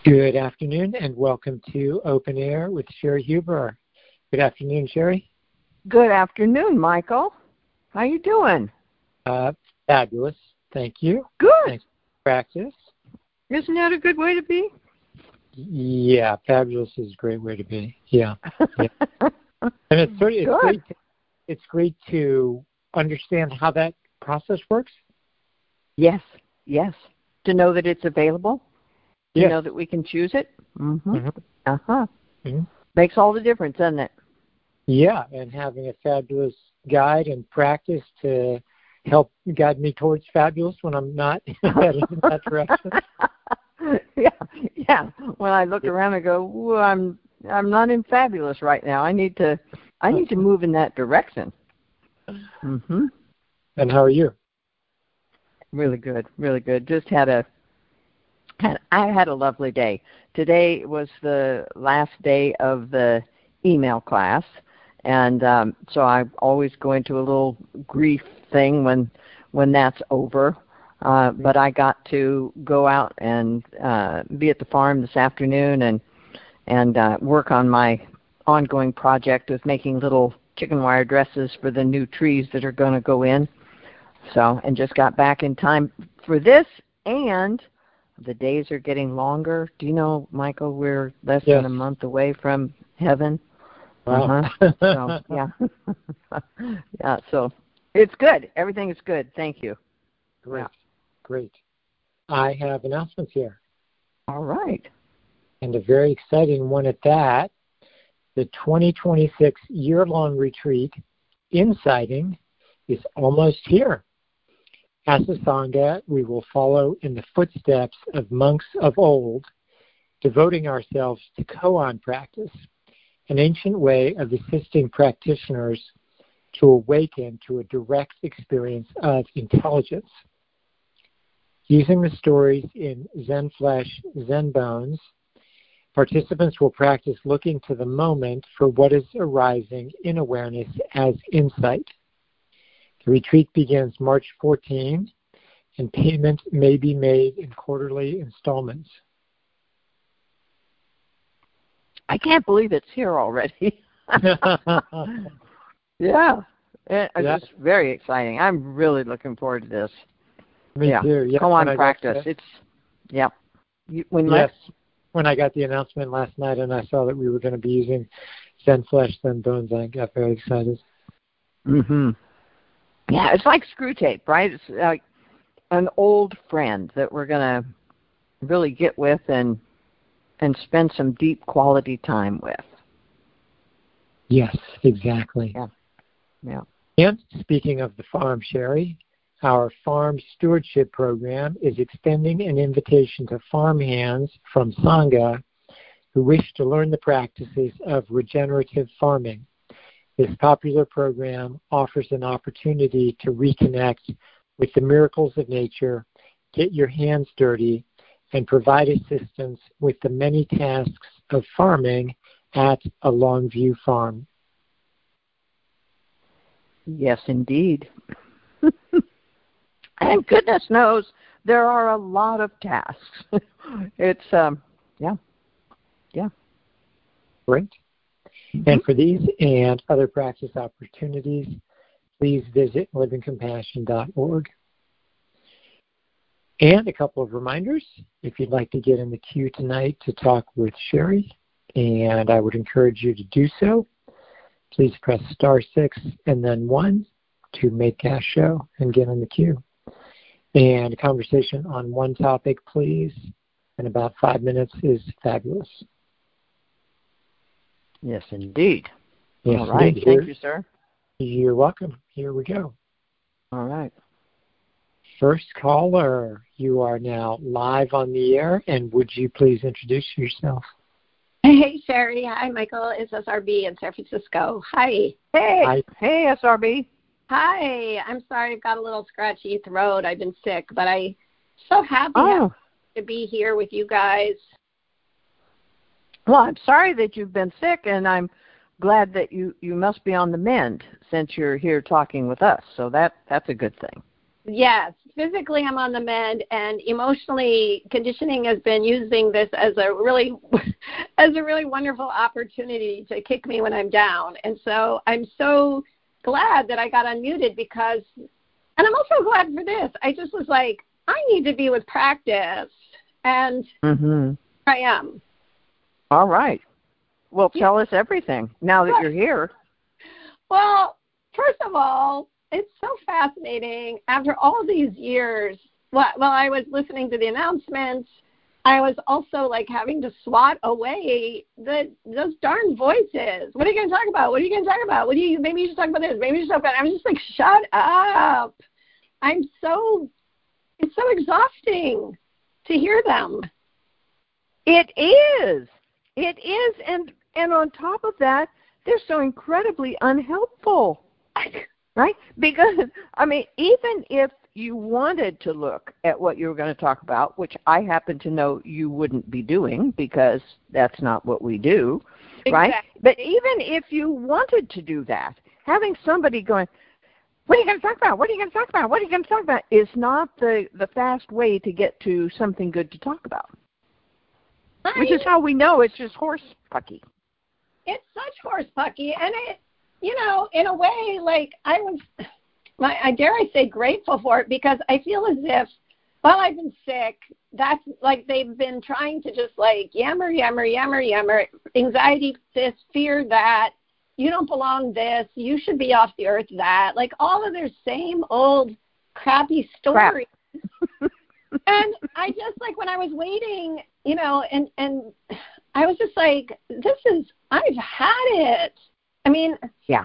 Good afternoon and welcome to Open Air with Sherry Huber. Good afternoon, Sherry. Good afternoon, Michael. How you doing? Fabulous. Thank you. Good. Thanks for practice. Isn't that a good way to be? Yeah, fabulous is a great way to be. Yeah. And it's great to understand how that process works. Yes. To know that it's available. Yes. To know that we can choose it. Mm-hmm. Mm-hmm. Makes all the difference, doesn't it? Yeah, and having a fabulous guide and practice to help guide me towards fabulous when I'm not headed in that direction. Yeah. When I look around and go, "Ooh, I'm not in fabulous right now. I need to move in that direction." Mm-hmm. And how are you? Really good. I had a lovely day. Today was the last day of the email class, and so I always go into a little grief thing when that's over. But I got to go out and be at the farm this afternoon and work on my ongoing project of making little chicken wire dresses for the new trees that are going to go in. So, and just got back in time for this, and the days are getting longer. Do you know, Michael, we're less than a month away from heaven. Wow. So, yeah. Yeah, so it's good. Everything is good. Thank you. Great. I have announcements here. All right. And a very exciting one at that. The 2026 year-long retreat, Insighting, is almost here. As a Sangha, we will follow in the footsteps of monks of old, devoting ourselves to koan practice, an ancient way of assisting practitioners to awaken to a direct experience of intelligence. Using the stories in Zen Flesh, Zen Bones, participants will practice looking to the moment for what is arising in awareness as insight. The retreat begins March 14, and payment may be made in quarterly installments. I can't believe it's here already. Yeah. It's very exciting. I'm really looking forward to this. Me too. Yeah. Koan practice. When I got the announcement last night and I saw that we were going to be using Zen Flesh, Zen Bones, I got very excited. Mm-hmm. Yeah, it's like Screw Tape, right? It's like an old friend that we're going to really get with and spend some deep quality time with. Yes, exactly. Yeah. And speaking of the farm, Sherry, our farm stewardship program is extending an invitation to farm hands from Sangha who wish to learn the practices of regenerative farming. This popular program offers an opportunity to reconnect with the miracles of nature, get your hands dirty, and provide assistance with the many tasks of farming at a Longview farm. Yes, indeed. And goodness knows there are a lot of tasks. It's, yeah. Great. Mm-hmm. And for these and other practice opportunities, please visit livingcompassion.org. And a couple of reminders, if you'd like to get in the queue tonight to talk with Sherry, and I would encourage you to do so, please press *6 and then 1 to make a show and get in the queue. And a conversation on one topic, please, in about 5 minutes is fabulous. Yes, indeed. Yes, all right. Indeed. Thank you, sir. You're welcome. Here we go. All right. First caller, you are now live on the air, and would you please introduce yourself? Hey, Sherry. Hi, Michael. It's SRB in San Francisco. Hi. Hey. Hi. Hey, SRB. Hi. I'm sorry I've got a little scratchy throat. I've been sick, but I'm so happy to be here with you guys. Well, I'm sorry that you've been sick, and I'm glad that you must be on the mend since you're here talking with us. So that's a good thing. Yes, physically I'm on the mend, and emotionally, conditioning has been using this as a really, as a really wonderful opportunity to kick me when I'm down. And so I'm so glad that I got unmuted because, and I'm also glad for this. I just was like, I need to be with practice, and I am. All right. Well, tell us everything now that you're here. Well, first of all, it's so fascinating. After all these years, while I was listening to the announcements, I was also like having to swat away those darn voices. What are you going to talk about? What are you going to talk about? Maybe you should talk about this. Maybe you should talk about it. I'm just like, shut up. It's so exhausting to hear them. It is. It is. And on top of that, they're so incredibly unhelpful. Right? Because, I mean, even if you wanted to look at what you were going to talk about, which I happen to know you wouldn't be doing because that's not what we do, exactly. Right? But even if you wanted to do that, having somebody going, what are you going to talk about? What are you going to talk about? What are you going to talk about? Is not the fast way to get to something good to talk about. Which is how we know it's just horse pucky. It's such horse pucky, and it, you know, in a way, like I dare I say grateful for it, because I feel as if while I've been sick, that's like they've been trying to just like yammer, anxiety this, fear that, you don't belong this, you should be off the earth that, like all of their same old crappy stories. And I just like when I was waiting, you know, and I was just like, I've had it. I mean, yeah.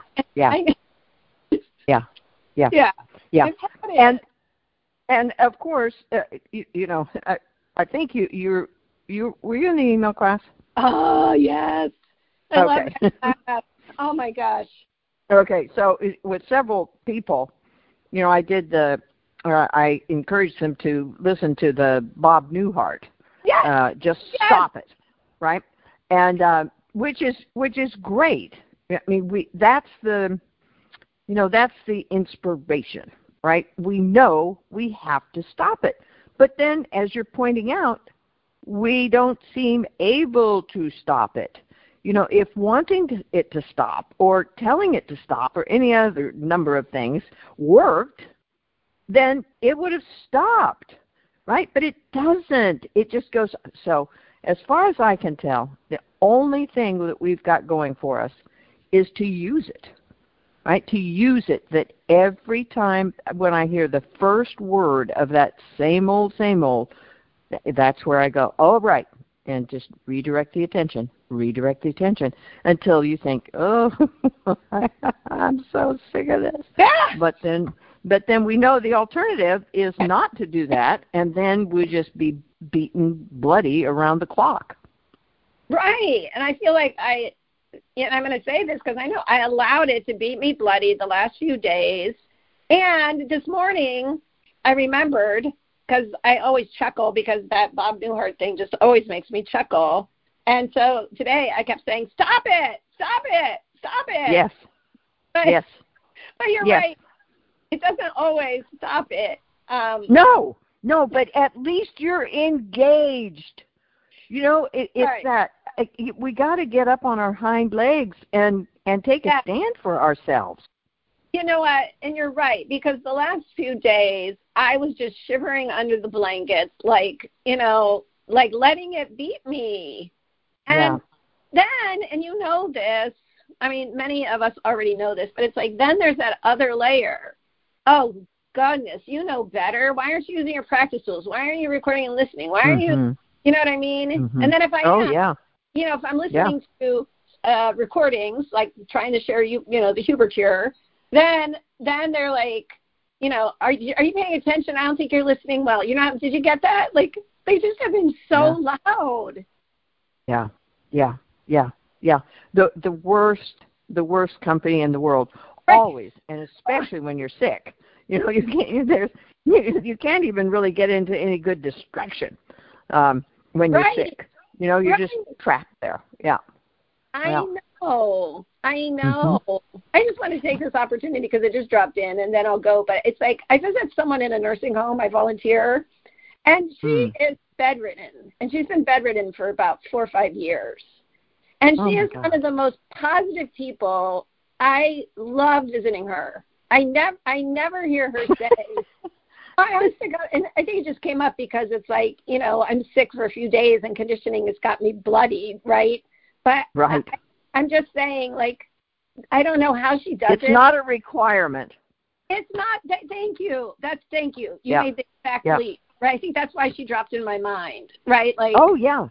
And of course, you know, I think you were you in the email class? Oh yes, I love that. Oh my gosh. Okay, so with several people, you know, I encouraged them to listen to the Bob Newhart. Yes. Stop it, right? And which is great. I mean, that's the inspiration, right? We know we have to stop it. But then, as you're pointing out, we don't seem able to stop it. You know, if wanting it to stop or telling it to stop or any other number of things worked, then it would have stopped, right? But it doesn't. It just goes. So as far as I can tell, the only thing that we've got going for us is to use it, right? To use it, that every time when I hear the first word of that same old, that's where I go, oh, right, and just redirect the attention until you think, oh, I'm so sick of this. Yeah. But then we know the alternative is not to do that, and then we just be beaten bloody around the clock. Right, and I feel like I'm going to say this because I know I allowed it to beat me bloody the last few days. And this morning I remembered, because I always chuckle because that Bob Newhart thing just always makes me chuckle. And so today I kept saying, stop it. Yes. Yes. But you're right. It doesn't always stop it. No, but at least you're engaged. You know, it's right. That we got to get up on our hind legs and take a stand for ourselves. You know what? And you're right, because the last few days I was just shivering under the blankets, like, you know, like letting it beat me. And then, and you know this, I mean, many of us already know this, but it's like then there's that other layer. Oh, goodness, you know better. Why aren't you using your practice tools? Why aren't you recording and listening? Why aren't you know what I mean? Mm-hmm. And then if you know, if I'm listening to recordings, like trying to share, you know, the Huber Cure, then they're like, you know, are you paying attention? I don't think you're listening well. You're not. Did you get that? Like they just have been so loud. Yeah. The worst company in the world, always, and especially when you're sick. You know, you can't even really get into any good distraction when you're sick. You know, you're just trapped there. Yeah. I know. I know. I just want to take this opportunity because it just dropped in, and then I'll go. But it's like I visit someone in a nursing home. I volunteer, and she is bedridden, and she's been bedridden for about 4 or 5 years. And she is one of the most positive people. I love visiting her. I never hear her say, I honest to God, and I think it just came up because it's like, you know, I'm sick for a few days and conditioning has got me bloody, right? But I'm just saying, like, I don't know how she does it. It's not a requirement. It's not. Thank you. Thank you. You made the exact leap, right? I think that's why she dropped in my mind, right? Like. Oh, yeah.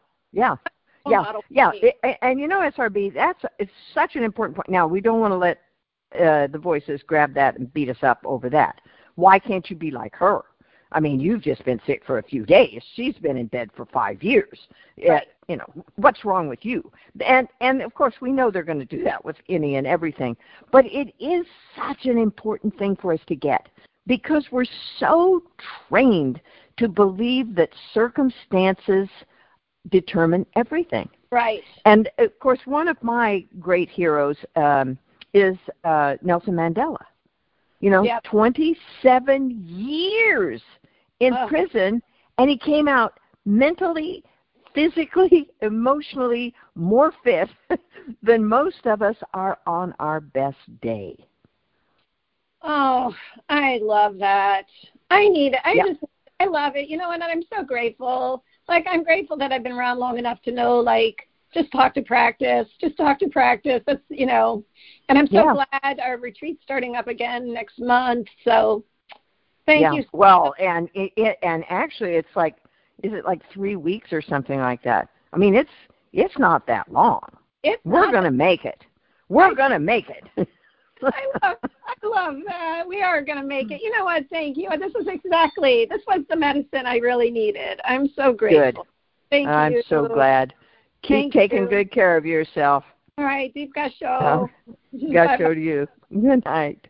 And you know, SRB, it's such an important point. Now, we don't want to let the voices grab that and beat us up over that. Why can't you be like her? I mean, you've just been sick for a few days. She's been in bed for 5 years. Right. You know, what's wrong with you? And of course, we know they're going to do that with any and everything. But it is such an important thing for us to get because we're so trained to believe that circumstances determine everything. Right. And, of course, one of my great heroes is Nelson Mandela. You know, 27 years in prison, and he came out mentally, physically, emotionally more fit than most of us are on our best day. Oh, I love that. I love it. You know, and I'm so grateful. Like, I'm grateful that I've been around long enough to know, like, just talk to practice. That's, you know, and I'm so glad our retreat's starting up again next month. So thank you. Well, and and actually it's like, is it like 3 weeks or something like that? I mean, it's not that long. We're going to make it. We're going to make it. I love that. We are going to make it. You know what? Thank you. This was the medicine I really needed. I'm so grateful. Good. Thank you. I'm so glad. Keep taking good care of yourself. All right. Deep Gasho. Gasho to you. Good night.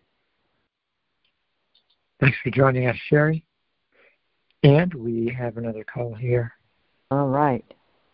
Thanks for joining us, Sherry. And we have another call here. All right.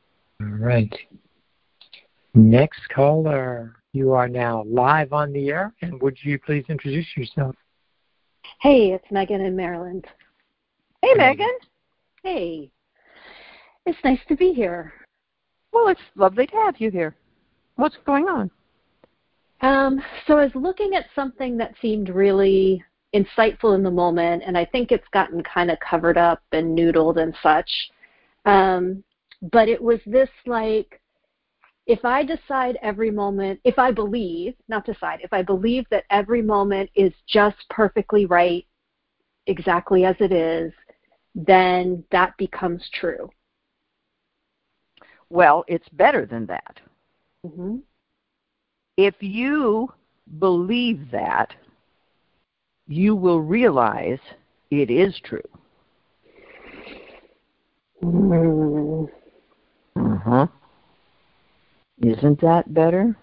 Next caller. You are now live on the air, and would you please introduce yourself? Hey, it's Megan in Maryland. Hey, Megan. Hey. It's nice to be here. Well, it's lovely to have you here. What's going on? So I was looking at something that seemed really insightful in the moment, and I think it's gotten kind of covered up and noodled and such. But it was this, like, if I decide every moment, if I believe that every moment is just perfectly right, exactly as it is, then that becomes true. Well, it's better than that. Mm-hmm. If you believe that, you will realize it is true. Mm-hmm. Isn't that better?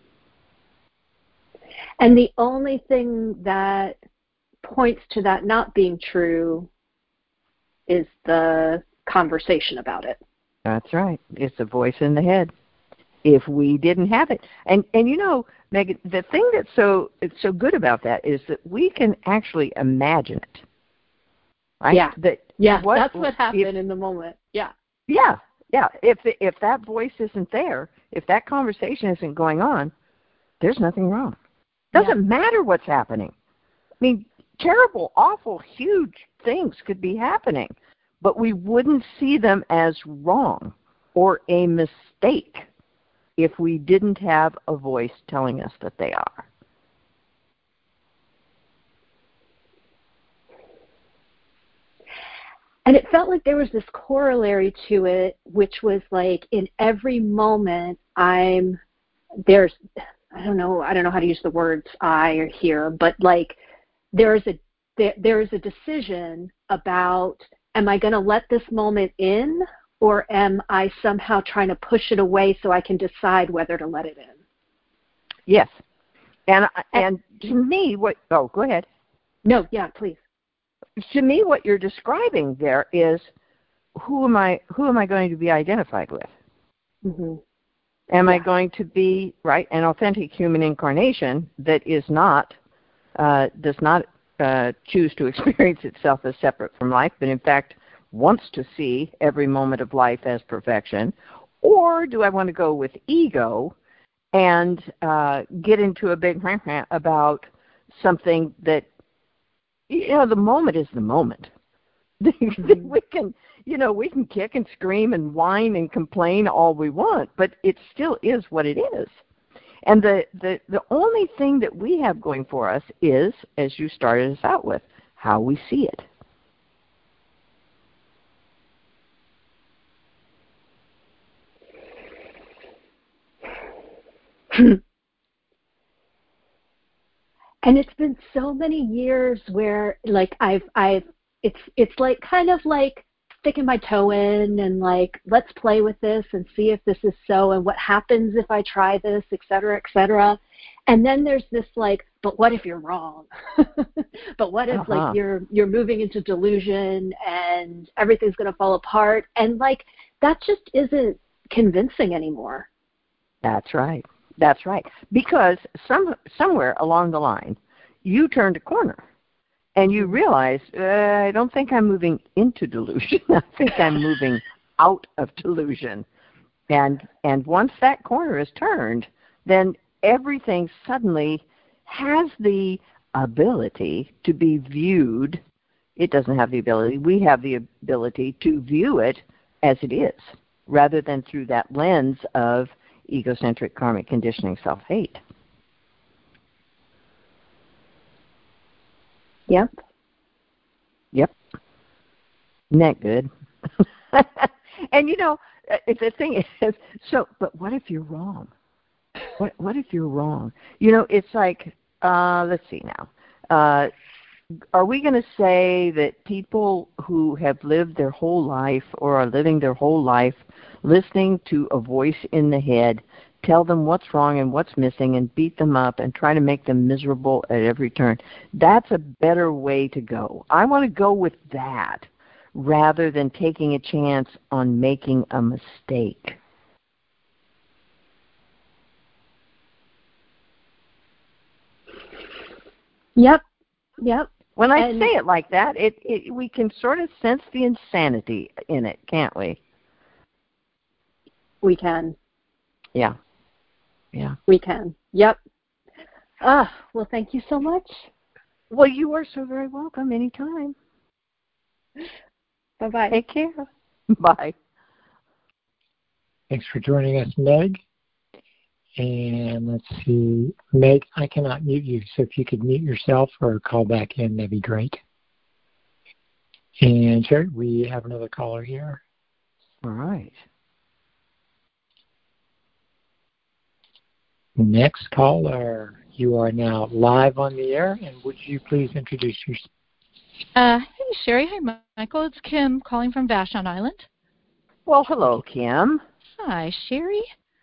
And the only thing that points to that not being true is the conversation about it. That's right. It's a voice in the head. If we didn't have it. And you know, Megan, the thing that's so good about that is that we can actually imagine it. Right? Yeah. That's what happened in the moment. Yeah. Yeah. If that voice isn't there, if that conversation isn't going on, there's nothing wrong. Doesn't matter what's happening. I mean, terrible, awful, huge things could be happening, but we wouldn't see them as wrong or a mistake if we didn't have a voice telling us that they are. And it felt like there was this corollary to it, which was like in every moment I don't know how to use the words I here, but like there is a decision about, am I going to let this moment in, or am I somehow trying to push it away so I can decide whether to let it in? Yes. And to me, go ahead. No, yeah, please. To me, what you're describing there is who am I going to be identified with? Mm-hmm. Am I going to be, right, an authentic human incarnation that is not, does not choose to experience itself as separate from life, but in fact wants to see every moment of life as perfection? Or do I want to go with ego and get into a big rant about something that, the moment is the moment. We can, we can kick and scream and whine and complain all we want, but it still is what it is. And the only thing that we have going for us is, as you started us out with, how we see it. And it's been so many years where like it's like kind of like sticking my toe in and like, let's play with this and see if this is so, and what happens if I try this, et cetera, et cetera. And then there's this like, but what if you're wrong? But what if like you're moving into delusion and everything's going to fall apart? And like, that just isn't convincing anymore. That's right. That's right. Because somewhere along the line, you turned a corner and you realize, I don't think I'm moving into delusion. I think I'm moving out of delusion. And once that corner is turned, then everything suddenly has the ability to be viewed. It doesn't have the ability. We have the ability to view it as it is, rather than through that lens of egocentric karmic conditioning, self-hate. Yep. Yep. Isn't that good? And the thing is, but what if you're wrong? What if you're wrong? It's like, let's see now. Are we going to say that people who have lived their whole life or are living their whole life listening to a voice in the head tell them what's wrong and what's missing and beat them up and try to make them miserable at every turn? That's a better way to go. I want to go with that rather than taking a chance on making a mistake. Yep. When I say it like that, we can sort of sense the insanity in it, can't we? We can. Yeah. We can. Yep. Well, thank you so much. Well, you are so very welcome anytime. Bye-bye. Take care. Bye. Thanks for joining us, Meg. And let's see. Meg, I cannot mute you, so if you could mute yourself or call back in, that'd be great. And Sherry, we have another caller here. All right. Next caller, you are now live on the air, and would you please introduce yourself? Hey, Sherry. Hi, Michael. It's Kim calling from Vashon Island. Well, hello, Kim. Hi, Sherry.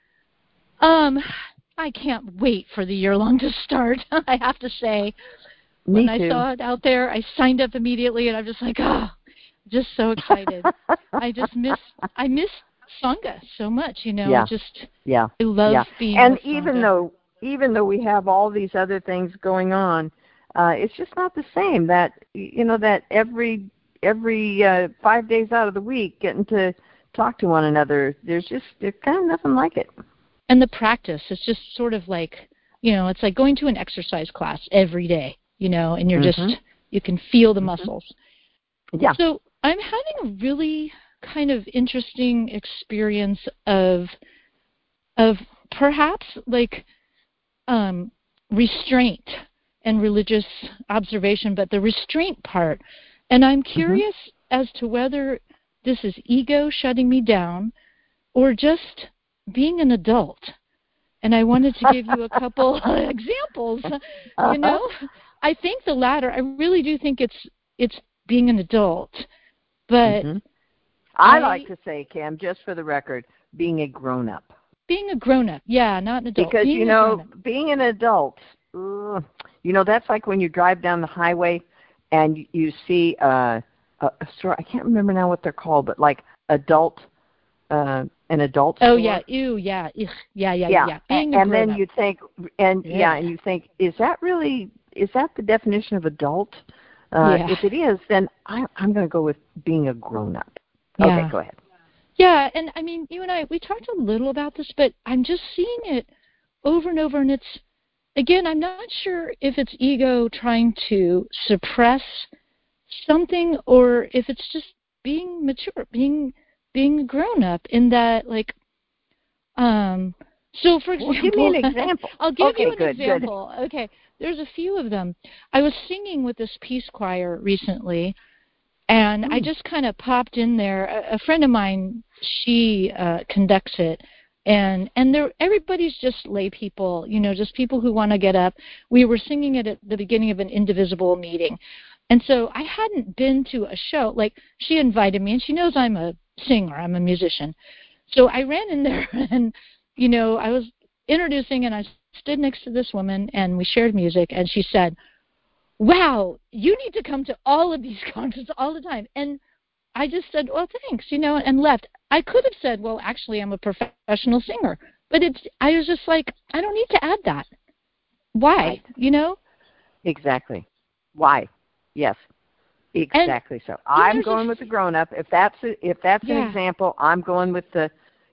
I can't wait for the year-long to start, I have to say. Me when too. I saw it out there, I signed up immediately, and I'm just like, just so excited. I miss Sangha so much, Yeah. I love being and with even though we have all these other things going on, it's just not the same. That that every 5 days out of the week, getting to talk to one another, there's kind of nothing like it. And the practice is just sort of like, it's like going to an exercise class every day, and you're you can feel the muscles. Yeah. So I'm having a really kind of interesting experience of perhaps like restraint and religious observation, but the restraint part. And I'm curious as to whether this is ego shutting me down or just being an adult. And I wanted to give you a couple examples. I think the latter. I really do think it's being an adult. But I like to say, Kim, just for the record, being a grown-up. Being a grown-up, yeah, not an adult. Because, being an adult, that's like when you drive down the highway and you see a store. I can't remember now what they're called, but like adult an adult store. Oh yeah, ew, yeah, ugh, yeah. Being a and then grown-up. you think, and you think, is that the definition of adult? If it is, then I'm going to go with being a grown-up. Yeah. Okay, go ahead. Yeah, and I mean, you and I, we talked a little about this, but I'm just seeing it over and over, and it's, again, I'm not sure if it's ego trying to suppress something or if it's just being mature, being a grown-up in that, like, so for example, give me an example. I'll give you an good. example. Okay, there's a few of them. I was singing with this peace choir recently, and I just kind of popped in there. A friend of mine, she conducts it, and everybody's just lay people, just people who want to get up. We were singing it at the beginning of an Indivisible meeting, and so I hadn't been to a show. Like, she invited me, and she knows I'm a singer, I'm a musician. So I ran in there, and I was introducing, and I stood next to this woman, and we shared music, and she said, "Wow, you need to come to all of these concerts all the time." And I just said, "Well, thanks," and left. I could have said, "Well, actually, I'm a professional singer," but I was just like, I don't need to add that. Why? Right. Exactly. Why? Yes. Exactly. So I'm going with the grown-up. If that's an example, I'm going with the,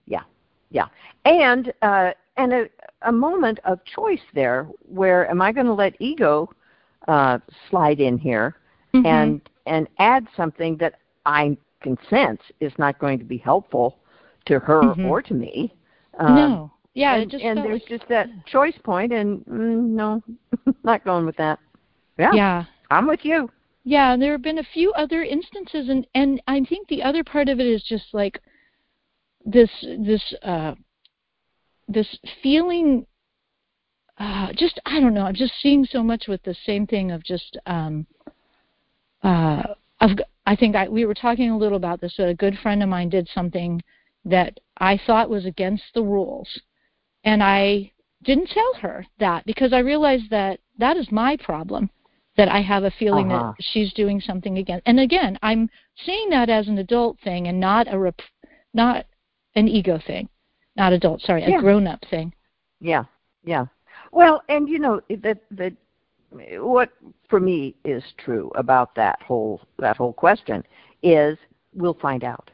and a moment of choice there, where am I going to let ego slide in here and add something that I can sense is not going to be helpful to her or to me? No. Yeah, and there's just that choice point, and no, not going with that. Yeah, I'm with you. Yeah, there have been a few other instances, and I think the other part of it is just like this feeling. Just, I don't know. I'm just seeing so much with the same thing of just. We were talking a little about this. A good friend of mine did something that I thought was against the rules, and I didn't tell her that because I realized that is my problem. That I have a feeling that she's doing something against. And again, I'm seeing that as an adult thing and not an ego thing. Not adult, sorry, a grown-up thing. Yeah. Well, and what for me is true about that whole question is we'll find out.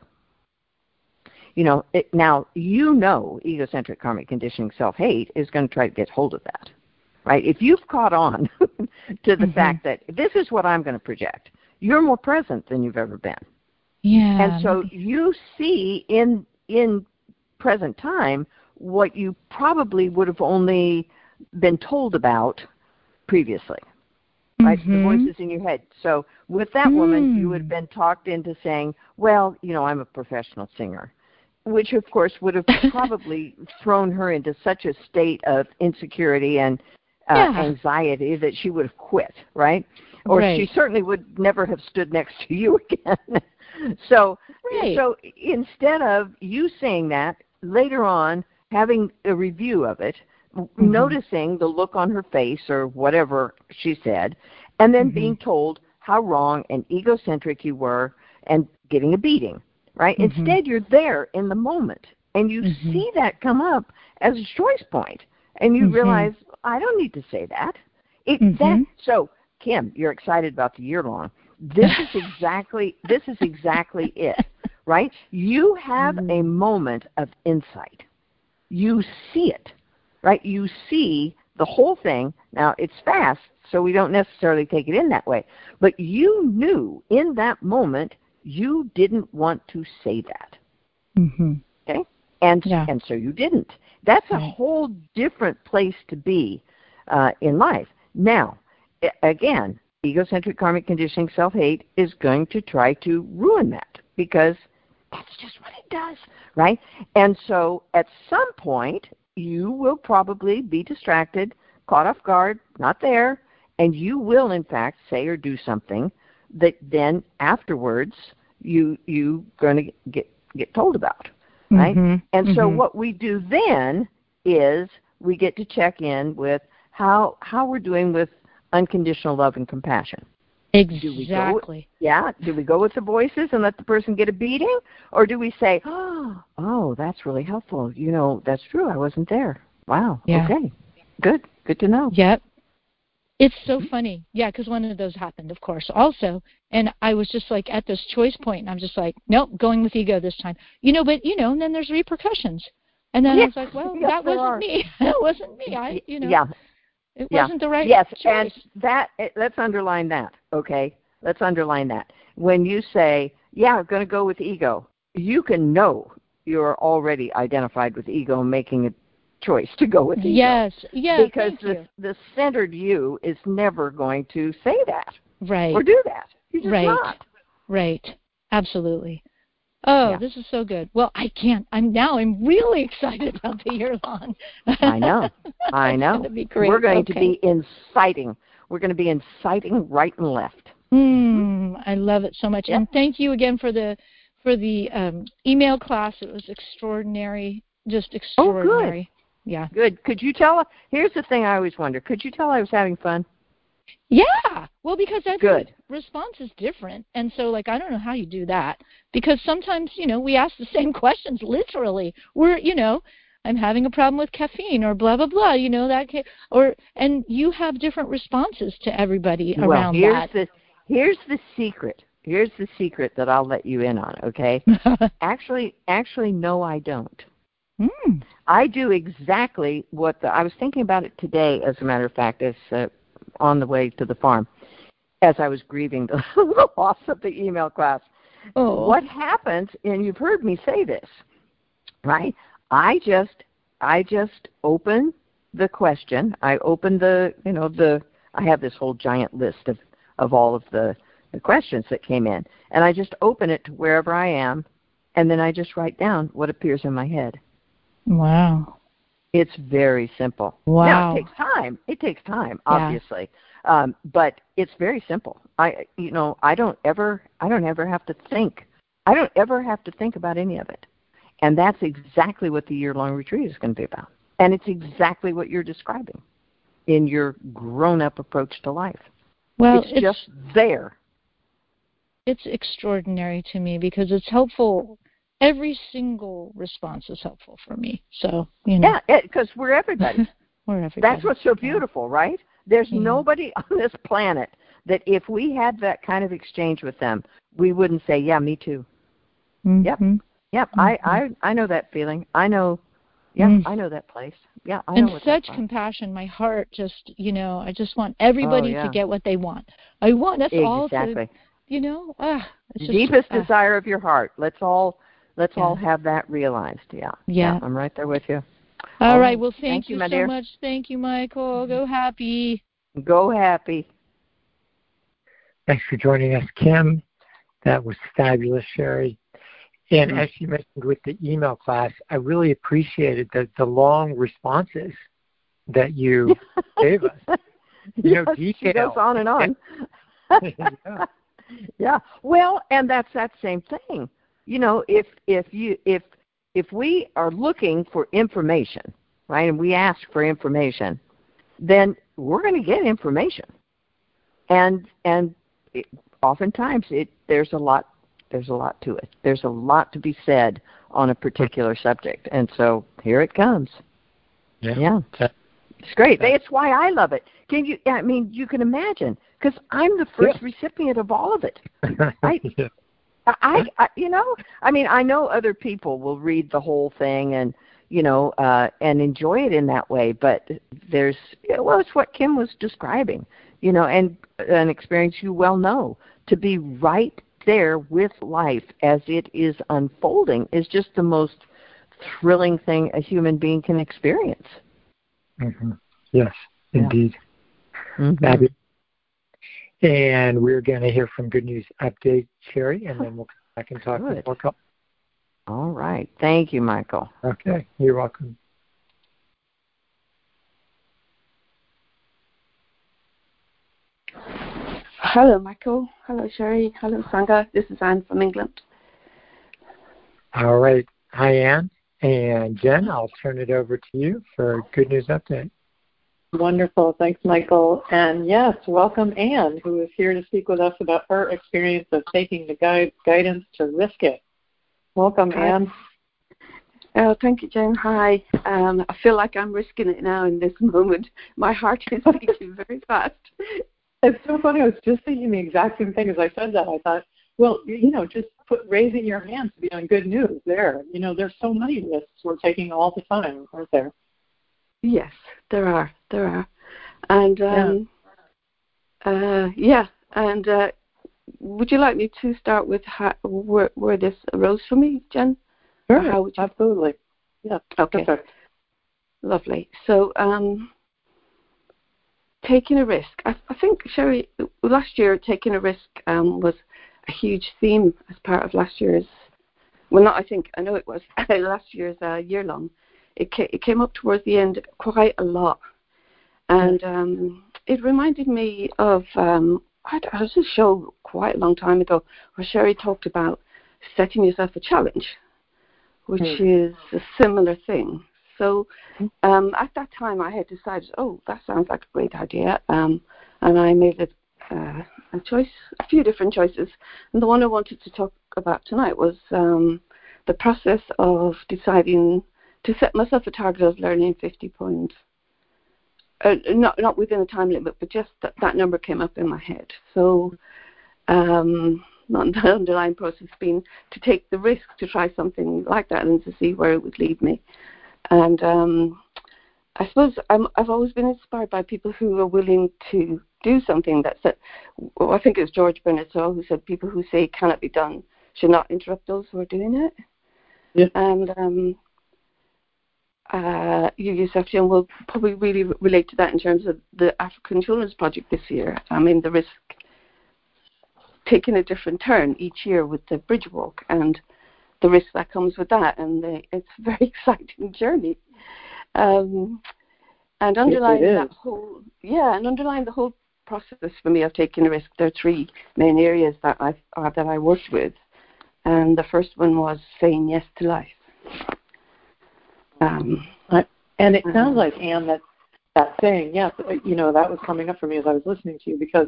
Now egocentric karmic conditioning self-hate is going to try to get hold of that. Right? If you've caught on to the fact that this is what I'm going to project, you're more present than you've ever been. Yeah. And so you see in present time what you probably would have only been told about previously. Right? The voices in your head. So with that woman, you would have been talked into saying, well, I'm a professional singer, which of course would have probably thrown her into such a state of insecurity and anxiety that she would have quit, right? Or she certainly would never have stood next to you again. So instead of you saying that, later on having a review of it, noticing the look on her face or whatever she said, and then being told how wrong and egocentric you were and getting a beating, right? Instead, you're there in the moment, and you see that come up as a choice point, and you realize, I don't need to say that. So, Kim, you're excited about the year long. This is exactly it, right? You have a moment of insight. You see it, right? You see the whole thing. Now, it's fast, so we don't necessarily take it in that way. But you knew in that moment you didn't want to say that. Okay? And so you didn't. That's a whole different place to be in life. Now, again, egocentric karmic conditioning self-hate is going to try to ruin that because that's just what it does, right? And so at some point, you will probably be distracted, caught off guard, not there, and you will, in fact, say or do something that then afterwards you going to get told about. Right? And so what we do then is we get to check in with how we're doing with unconditional love and compassion. Exactly. Do we go with the voices and let the person get a beating? Or do we say, oh, that's really helpful. That's true. I wasn't there. Wow. Yeah. Okay. Good. Good to know. Yep. It's so funny. Yeah, because one of those happened, of course, also. And I was just like at this choice point, and I'm just like, nope, going with ego this time. But, and then there's repercussions. And then I was like, well, that wasn't me. That wasn't me. It wasn't the right choice. And let's underline that, okay? Let's underline that. When you say, I'm going to go with ego, you can know you're already identified with ego, making a choice to go with ego. Yes, because the centered you is never going to say that. Right. Or do that. You're just not. Right. Absolutely. Oh, this is so good. Well, I'm really excited about the year long. I know. That'd be great. We're going to be inciting. We're going to be inciting right and left. I love it so much. Yep. And thank you again for the email class. It was extraordinary. Just extraordinary. Oh, good. Yeah. Good. Could you tell? Here's the thing I always wonder. Could you tell I was having fun? Yeah. Well, because every response is different. And so, I don't know how you do that. Because sometimes, we ask the same questions literally. I'm having a problem with caffeine or blah, blah, blah, and you have different responses to everybody around that. Here's the secret. Here's the secret that I'll let you in on, okay? Actually, no, I don't. I do exactly what I was thinking about it today, as a matter of fact, as on the way to the farm, as I was grieving the loss of the email class. Oh. What happens, and you've heard me say this, right? I just open the question. I open I have this whole giant list of all of the questions that came in, and I just open it to wherever I am, and then I just write down what appears in my head. Wow. It's very simple. Wow. Now, it takes time, obviously. But it's very simple. I don't ever have to think. I don't ever have to think about any of it. And that's exactly what the year-long retreat is going to be about. And it's exactly what you're describing in your grown-up approach to life. Well, it's just there. It's extraordinary to me because it's helpful. Every single response is helpful for me. So, Yeah, because we're everybody. We're everybody. That's what's so beautiful, right? There's nobody on this planet that if we had that kind of exchange with them, we wouldn't say, yeah, me too. Mm-hmm. Yep, I know that feeling. I know, I know that place. Yeah, I know what such that's like. Compassion. My heart just, I just want everybody to get what they want. I want us all to, it's just, deepest desire of your heart. Let's all have that realized. Yeah, I'm right there with you. All right. Well, thank you my so dear. much. Thank you, Michael. Go happy. Go happy. Thanks for joining us, Kim. That was fabulous, Sherry. And as you mentioned with the email class, I really appreciated the long responses that you gave us. Detail. She goes on and on. Yeah. Well, and that's that same thing. If we are looking for information, right, and we ask for information, then we're going to get information. And oftentimes there's a lot to it. There's a lot to be said on a particular subject, and so here it comes. Yeah. It's great. It's why I love it. You can imagine, because I'm the first recipient of all of it. I know other people will read the whole thing and enjoy it in that way, but it's what Kim was describing, and an experience you well know, to be right there with life as it is unfolding is just the most thrilling thing a human being can experience. Mm-hmm. Yes, indeed. Mm-hmm. And we're going to hear from Good News Update, Sherry, and then we'll come back and talk with more couples. All right. Thank you, Michael. Okay. You're welcome. Hello, Michael. Hello, Sherry. Hello, Sangha. This is Anne from England. All right. Hi, Anne. And Jen, I'll turn it over to you for Good News Update. Wonderful. Thanks, Michael. And yes, welcome Anne, who is here to speak with us about her experience of taking the guidance to risk it. Welcome, Hi. Anne. Thank you, Jen. Hi. I feel like I'm risking it now in this moment. My heart is beating very fast. It's so funny. I was just thinking the exact same thing as I said that. I thought, well, just raising your hand to be on good news there. There's so many risks we're taking all the time, aren't there? Yes, there are. And, and would you like me to start with where this arose for me, Jen? Sure, absolutely. Yeah. Okay. Perfect. Lovely. So, taking a risk. I think, Sherry, last year taking a risk was a huge theme as part of last year's. Well, not I think. I know it was last year's year long. It came up towards the end quite a lot, and it reminded me of I was a show quite a long time ago where Sherry talked about setting yourself a challenge, which is a similar thing. So at that time, I had decided, that sounds like a great idea, and I made a few different choices. And the one I wanted to talk about tonight was the process of deciding to set myself a target of learning 50 poems. Not within a time limit, but just that number came up in my head. So the underlying process being to take the risk to try something like that and to see where it would lead me. And I suppose I've always been inspired by people who are willing to do something that said, I think it was George Bernard Shaw who said, people who say it cannot be done should not interrupt those who are doing it. Yeah. And you yourself, Jen, will probably really relate to that in terms of the African Children's Project this year. I mean, the risk taking a different turn each year with the bridge walk and the risk that comes with that, and it's a very exciting journey. And underlying the whole process for me of taking a risk, there are three main areas that I worked with, and the first one was saying yes to life. And it sounds like, Anne, that saying yes, that was coming up for me as I was listening to you, because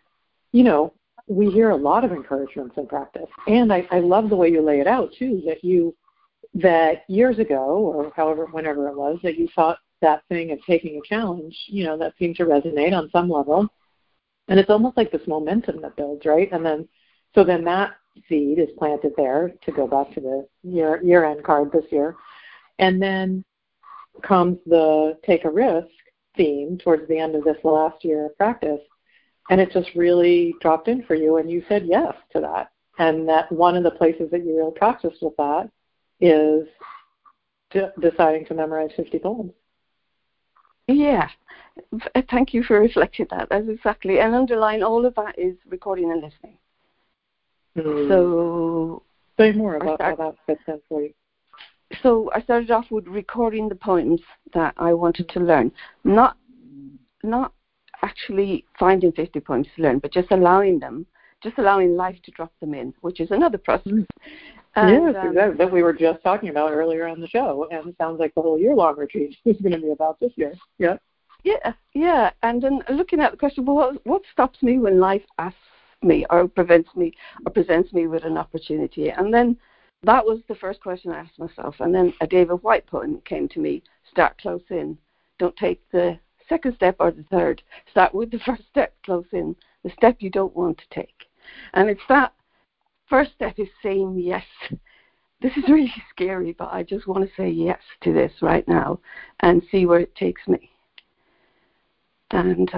we hear a lot of encouragements in practice, and I love the way you lay it out too. That years ago, or whenever it was, that you thought that thing of taking a challenge, that seemed to resonate on some level, and it's almost like this momentum that builds, right? And then that seed is planted there, to go back to the year-end card this year, and then comes the take a risk theme towards the end of this last year of practice. And it just really dropped in for you, and you said yes to that. And that one of the places that you really practice with that is deciding to memorize 50 poems. Yeah. Thank you for reflecting that. That's exactly. And underlying all of that is recording and listening. So say more about how that fits in for you. So I started off with recording the poems that I wanted to learn. Not actually finding 50 poems to learn, but just allowing life to drop them in, which is another process. Yes, exactly. That we were just talking about earlier on the show, and it sounds like the whole year-long retreat is going to be about this year. Yeah. Yeah. And then looking at the question, well, what stops me when life asks me or presents me with an opportunity? And then that was the first question I asked myself. And then a David Whyte poem came to me: start close in. Don't take the second step or the third. Start with the first step, close in, the step you don't want to take. And it's that first step is saying yes. This is really scary, but I just want to say yes to this right now and see where it takes me. And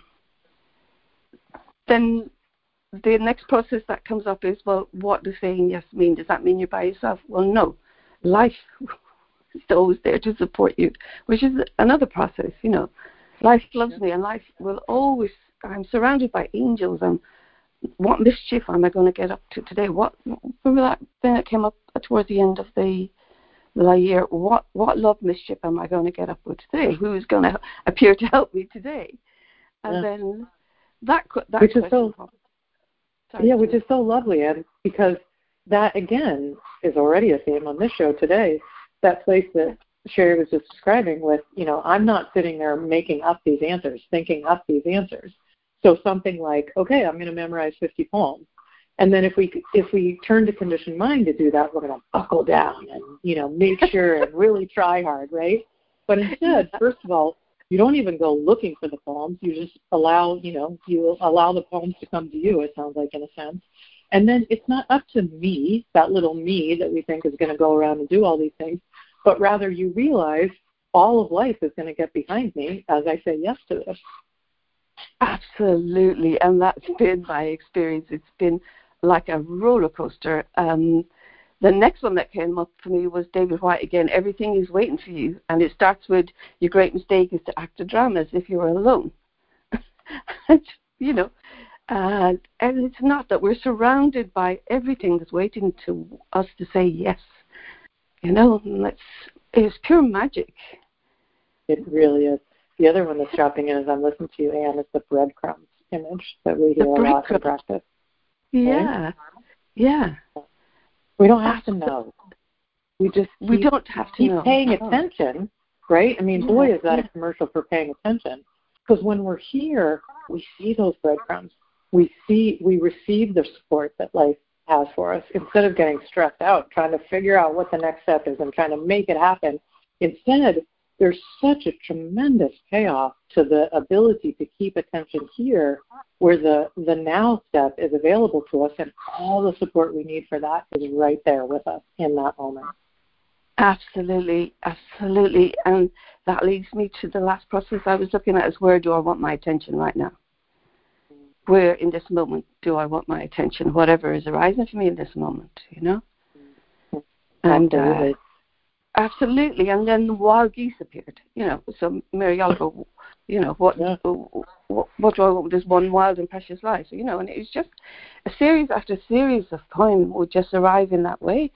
then the next process that comes up is, well, what does saying yes mean? Does that mean you're by yourself? Well, no. Life is always there to support you, which is another process, Life loves me, and life will always, I'm surrounded by angels, and what mischief am I going to get up to today? Remember that thing that came up towards the end of the year? What love mischief am I going to get up with today? Who's going to appear to help me today? And then that which question, is so, which is so lovely, and because that again is already a theme on this show today. That place that Sherry was just describing with, I'm not sitting there making up these answers, thinking up these answers. So something like, okay, I'm going to memorize 50 poems. And then if we turn to conditioned mind to do that, we're going to buckle down and, make sure and really try hard, right? But instead, first of all, you don't even go looking for the poems. You just allow, you allow the poems to come to you, it sounds like, in a sense. And then it's not up to me, that little me that we think is going to go around and do all these things, but rather you realize all of life is going to get behind me as I say yes to this. Absolutely, and that's been my experience. It's been like a roller coaster. The next one that came up for me was David Whyte again, Everything is Waiting for You. And it starts with, your great mistake is to act a drama as if you were alone. And it's not that. We're surrounded by everything that's waiting to us to say yes. It's pure magic. It really is. The other one that's dropping in as I'm listening to you, Anne, is the breadcrumbs image that we hear a lot in practice. Yeah, right? Yeah. We don't have to know. We don't have to know. Keep paying attention, right? I mean, boy, is that a commercial for paying attention. Because when we're here, we see those breadcrumbs. We receive the support that life has for us. Instead of getting stressed out, trying to figure out what the next step is and trying to make it happen, instead, there's such a tremendous payoff to the ability to keep attention here, where the now step is available to us, and all the support we need for that is right there with us in that moment. Absolutely, absolutely. And that leads me to the last process I was looking at, is where do I want my attention right now? Where in this moment do I want my attention? Whatever is arising for me in this moment, And absolutely. And then the wild geese appeared, So Mary Oliver, what do I want with this one wild and precious life? And it was just a series after series of poems would just arrive in that way.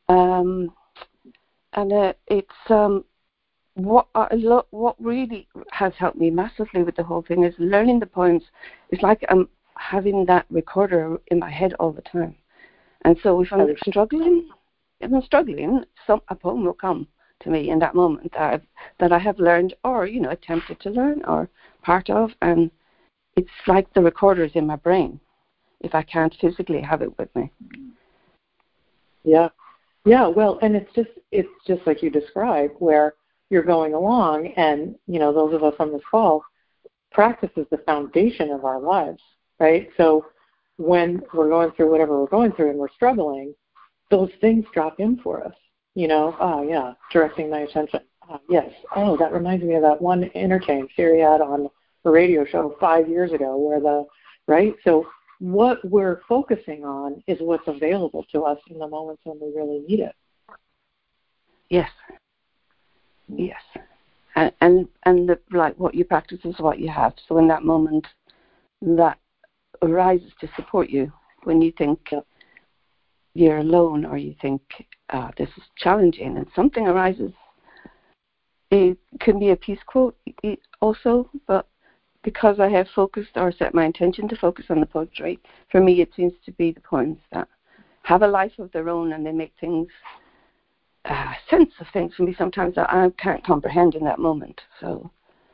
It's what really has helped me massively with the whole thing is learning the poems. It's like I'm having that recorder in my head all the time. And so if I'm struggling, a poem will come to me in that moment that I have learned or, attempted to learn or part of. And it's like the recorder is in my brain if I can't physically have it with me. Yeah. Yeah, well, and it's just like you described, where you're going along and, those of us on this call, practice is the foundation of our lives, right? So when we're going through whatever we're going through and we're struggling, those things drop in for us, directing my attention. Yes. Oh, that reminds me of that one interchange Sherry had on a radio show 5 years ago right? So what we're focusing on is what's available to us in the moments when we really need it. Yes. Yes. And what you practice is what you have. So in that moment, that arises to support you when you think you're alone or you think this is challenging and something arises. It can be a peace quote also, but because I have focused or set my intention to focus on the poetry, for me it seems to be the poems that have a life of their own and they make things, sense of things for me sometimes that I can't comprehend in that moment. So,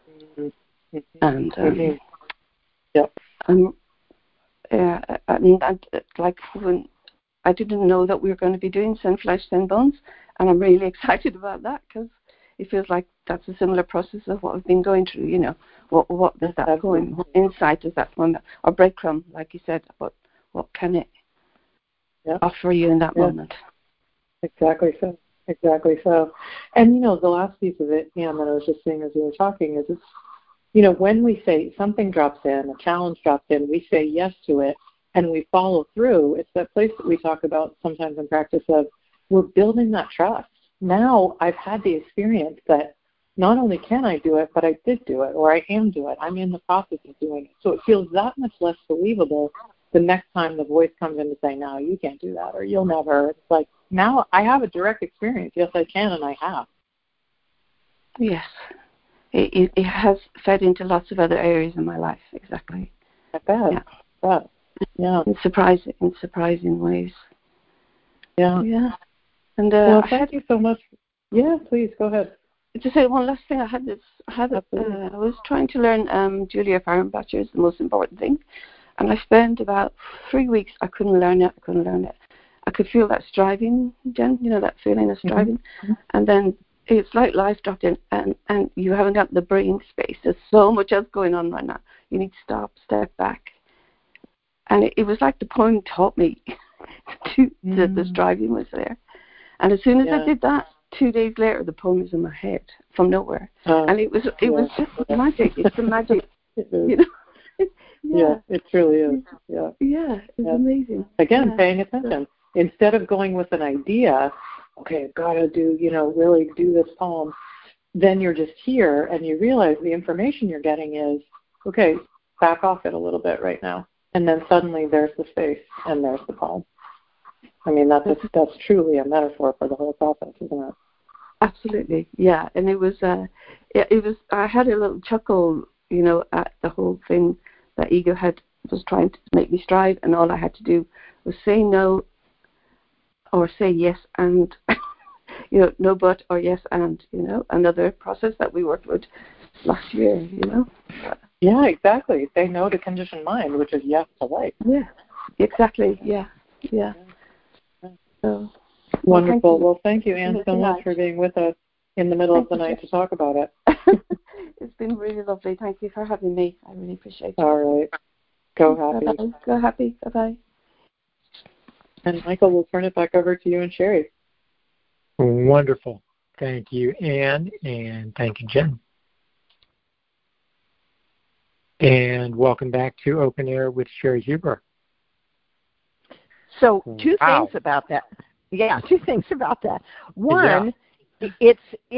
like when I didn't know that we were going to be doing Send Flesh, Send Bones, and I'm really excited about that because it feels like that's a similar process of what I've been going through, What does that poem, what insight does that poem, or breadcrumb, like you said, what can it offer you in that moment? Exactly so. Exactly so. And, the last piece of it, that I was just saying as you were talking is it's, when we say something drops in, a challenge drops in, we say yes to it and we follow through. It's that place that we talk about sometimes in practice of we're building that trust. Now I've had the experience that not only can I do it, but I did do it, or I am doing it. I'm in the process of doing it. So it feels that much less believable the next time the voice comes in to say, no, you can't do that, or you'll never. It's like, now I have a direct experience. Yes, I can, and I have. Yes. It has fed into lots of other areas in my life, exactly. I bet. Yeah. In surprising ways. Yeah. Yeah. And thank you so much. Yeah, please, go ahead. to say one last thing, I was trying to learn Julia Fehrenbacher is the most important thing, and I spent about 3 weeks. I couldn't learn it. I could feel that striving, Jen. You know, that feeling of striving, and then it's like life dropped in, and you haven't got the brain space. There's so much else going on right now. You need to step back, and it was like the poem taught me that the striving was there. And as soon as I did that, 2 days later, the poem was in my head from nowhere, and it was just magic. It's the magic, you know. Yeah, it truly is. Yeah, it's amazing. Again, paying attention instead of going with an idea. Okay, I've got to really do this poem. Then you're just here, and you realize the information you're getting is okay. Back off it a little bit right now, and then suddenly there's the space and there's the poem. I mean, that's truly a metaphor for the whole process, isn't it? Absolutely, yeah. And it was. I had a little chuckle, at the whole thing that ego was trying to make me strive, and all I had to do was say no, or say yes, and no but or yes and. Another process that we worked with last year. Yeah, exactly. Say no to conditioned mind, which is yes to life. Yeah, exactly. Yeah. So, wonderful. Well, thank you, Anne, so much for being with us in the middle of the night to talk about it. It's been really lovely. Thank you for having me. I really appreciate it. All right. Go happy. Bye-bye. Go happy. Bye-bye. And Michael, we'll turn it back over to you and Sherry. Wonderful. Thank you, Anne, and thank you, Jen. And welcome back to Open Air with Sherry Huber. So two things about that. Yeah, two things about that. One, it's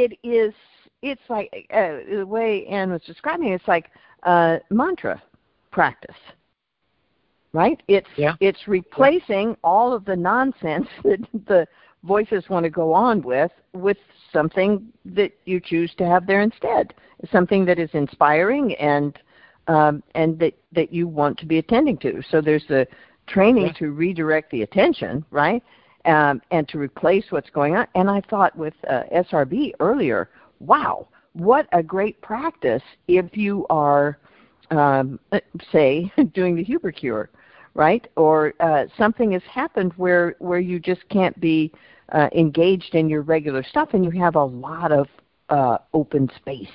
like the way Anne was describing it, it's like mantra practice, right? It's replacing all of the nonsense that the voices want to go on with something that you choose to have there instead, something that is inspiring and that you want to be attending to. So there's the training to redirect the attention, right, and to replace what's going on. And I thought with SRB earlier, wow, what a great practice if you are, say, doing the Huber Cure, right, or something has happened where you just can't be engaged in your regular stuff, and you have a lot of open space,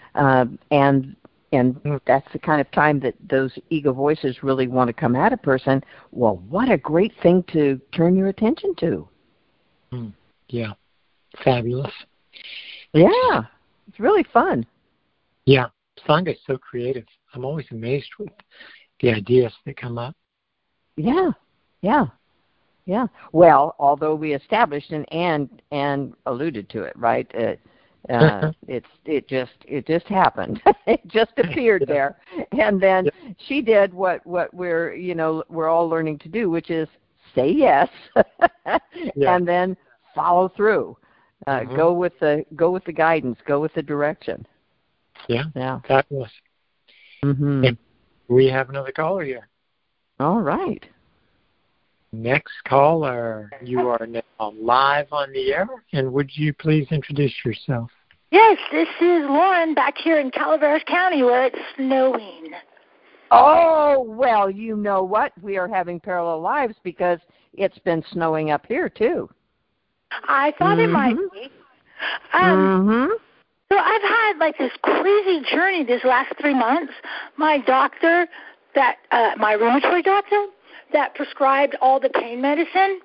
and that's the kind of time that those ego voices really want to come at a person. Well, what a great thing to turn your attention to. Yeah, fabulous. Yeah, it's really fun. Yeah, Sangha is so creative. I'm always amazed with the ideas that come up. Yeah. Well, although we established and alluded to it, right? It just happened. It just appeared there, and then she did what we're all learning to do, which is say yes, and then follow through. Go with the guidance. Go with the direction. Yeah. Fabulous. And we have another caller here. All right. Next caller, you are now live on the air, and would you please introduce yourself? Yes, this is Lauren back here in Calaveras County where it's snowing. Oh, well, you know what? We are having parallel lives because it's been snowing up here, too. I thought it might be. So I've had like this crazy journey this last 3 months. My doctor, my rheumatoid doctor, that prescribed all the pain medicine,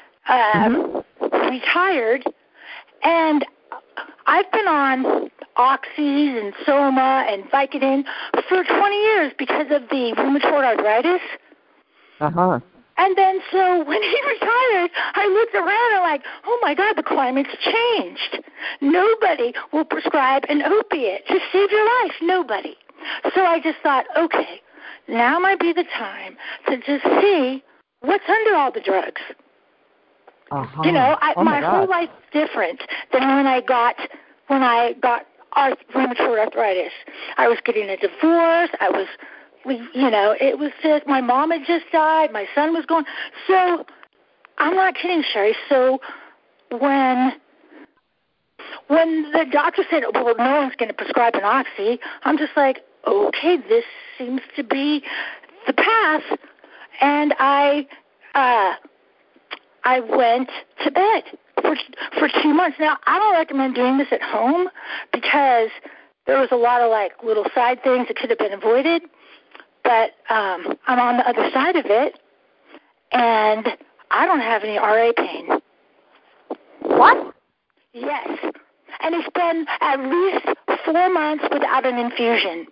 retired, and I've been on Oxys and Soma and Vicodin for 20 years because of the rheumatoid arthritis. And then so when he retired, I looked around and like, oh my God, the climate's changed. Nobody will prescribe an opiate to save your life. Nobody. So I just thought, okay, now might be the time to just see what's under all the drugs. My whole life's different than when I got rheumatoid arthritis. I was getting a divorce. It was just, my mom had just died. My son was gone. So I'm not kidding, Sherry. So when when the doctor said, well, no one's going to prescribe an oxy, I'm just like, okay, this seems to be the path. And I went to bed for 2 months. Now, I don't recommend doing this at home because there was a lot of like little side things that could have been avoided. But I'm on the other side of it, and I don't have any RA pain. What? Yes. And it's been at least 4 months without an infusion.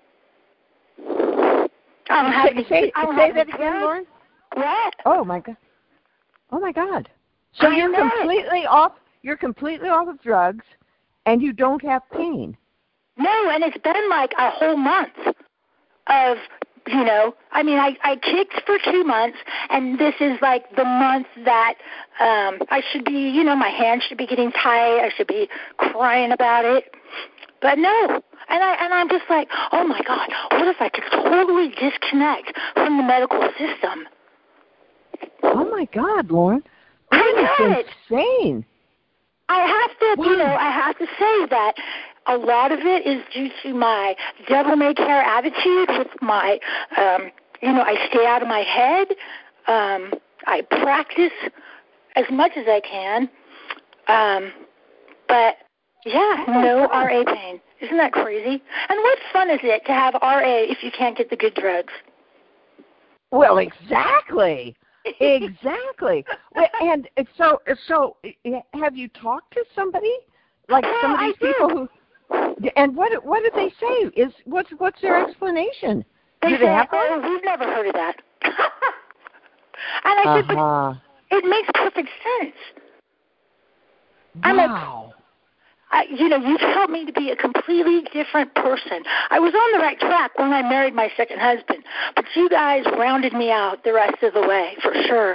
I don't have say that again, Lauren? What? Oh my God. Oh my God. So you're completely off of drugs and you don't have pain. No, and it's been like a whole month of, I kicked for 2 months, and this is like the month that I should be, my hands should be getting tight, I should be crying about it. But no. And I'm just like, oh my God, what if I could totally disconnect from the medical system? Oh my God, Lauren. That is insane. I have to, wow. I have to say that a lot of it is due to my devil-may-care attitude with my, I stay out of my head. I practice as much as I can. But, yeah, no RA pain. Isn't that crazy? And what fun is it to have RA if you can't get the good drugs? Well, exactly. Exactly. And so have you talked to somebody? Like some of these people who... And what did they say? What's their explanation? They say, we've never heard of that. And I said, but it makes perfect sense. Wow. You've helped me to be a completely different person. I was on the right track when I married my second husband, but you guys rounded me out the rest of the way, for sure.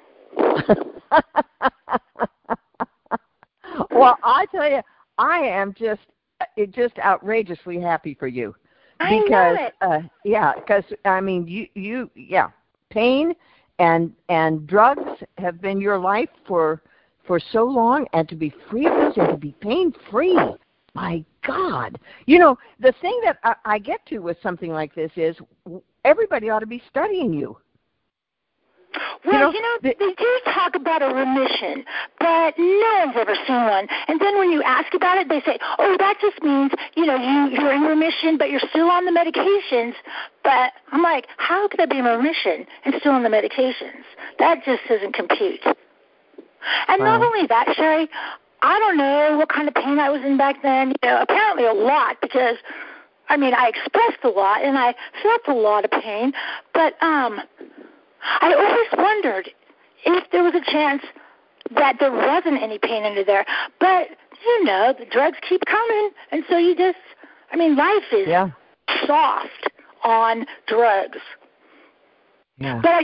Well, I tell you, I am just outrageously happy for you. I know it. Because you pain and drugs have been your life for so long, and to be free of those and to be pain-free, my God. The thing that I get to with something like this is everybody ought to be studying you. Well, they do talk about a remission, but no one's ever seen one. And then when you ask about it, they say, oh, that just means, you're in remission, but you're still on the medications. But I'm like, how could I be in remission and still on the medications? That just doesn't compute. And not only that, Sherry, I don't know what kind of pain I was in back then. Apparently a lot, because, I expressed a lot and I felt a lot of pain. But I always wondered if there was a chance that there wasn't any pain under there. But, the drugs keep coming. And so you just, life is soft on drugs. Yeah. But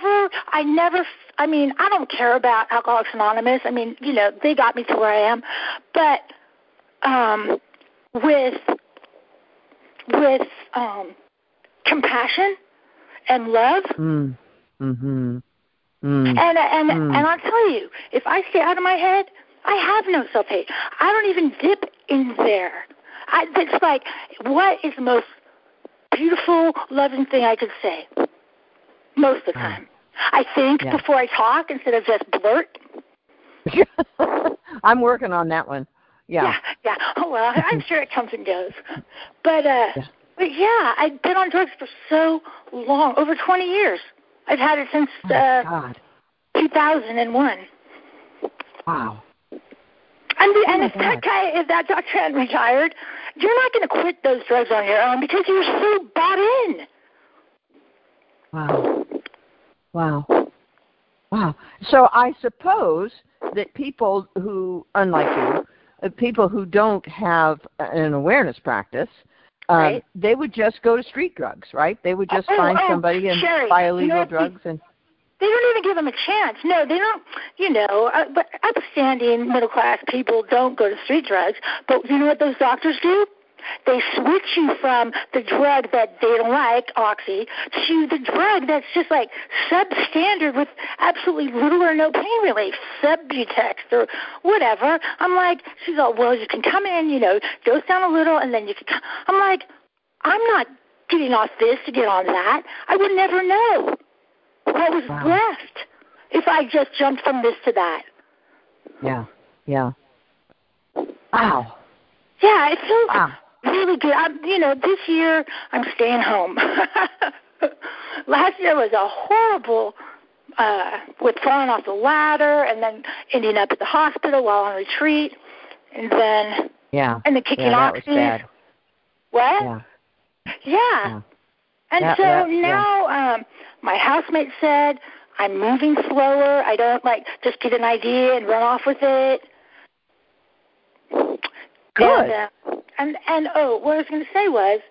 I don't care about Alcoholics Anonymous. They got me to where I am. But with compassion and love, and I'll tell you, if I stay out of my head, I have no self-hate. I don't even dip in there. It's like, what is the most beautiful, loving thing I could say? Most of the time. I think before I talk instead of just blurt. I'm working on that one. Yeah. Oh, well, I'm sure it comes and goes. But I've been on drugs for so long, over 20 years. I've had it since 2001. Wow. And if that doctor hadn't retired, you're not going to quit those drugs on your own because you're so bought in. Wow. So I suppose that people who, unlike you, people who don't have an awareness practice, they would just go to street drugs, right? They would just find somebody and buy illegal drugs. And they don't even give them a chance. No, they don't, but upstanding middle-class people don't go to street drugs. But you know what those doctors do? they switch you from the drug that they don't like, Oxy, to the drug that's just like substandard with absolutely little or no pain relief, Subutex or whatever. I'm like, she's all, well, you can come in, dose down a little, and then you can come. I'm like, I'm not getting off this to get on that. I would never know what was left if I just jumped from this to that. Yeah. Wow. Yeah, it feels really good. This year I'm staying home. Last year was a horrible, with falling off the ladder and then ending up at the hospital while on retreat, and then kicking off. That was bad. What? Yeah. And now my housemate said I'm moving slower. I don't just get an idea and run off with it. Good. And what I was going to say was,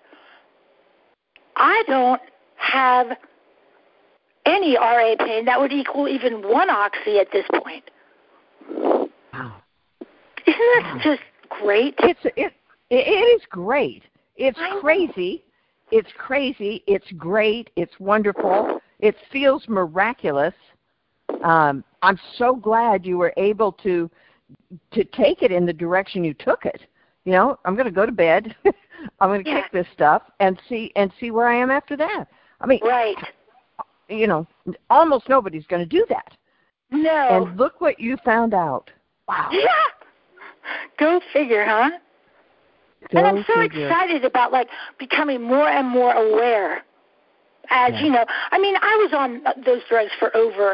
I don't have any RA pain that would equal even one Oxy at this point. Wow. Isn't that just great? It is great. It's crazy. It's crazy. It's great. It's wonderful. It feels miraculous. I'm so glad you were able to take it in the direction you took it. I'm going to go to bed. I'm going to kick this stuff and see where I am after that. I mean, right. Almost nobody's going to do that. No. And look what you found out. Wow. Yeah. Go figure, huh? And I'm so excited about becoming more and more aware. As I mean, I was on those drugs for over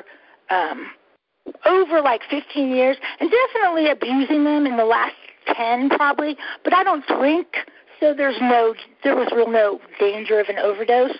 15 years, and definitely abusing them in the last 10 probably. But I don't drink, so there was no danger of an overdose.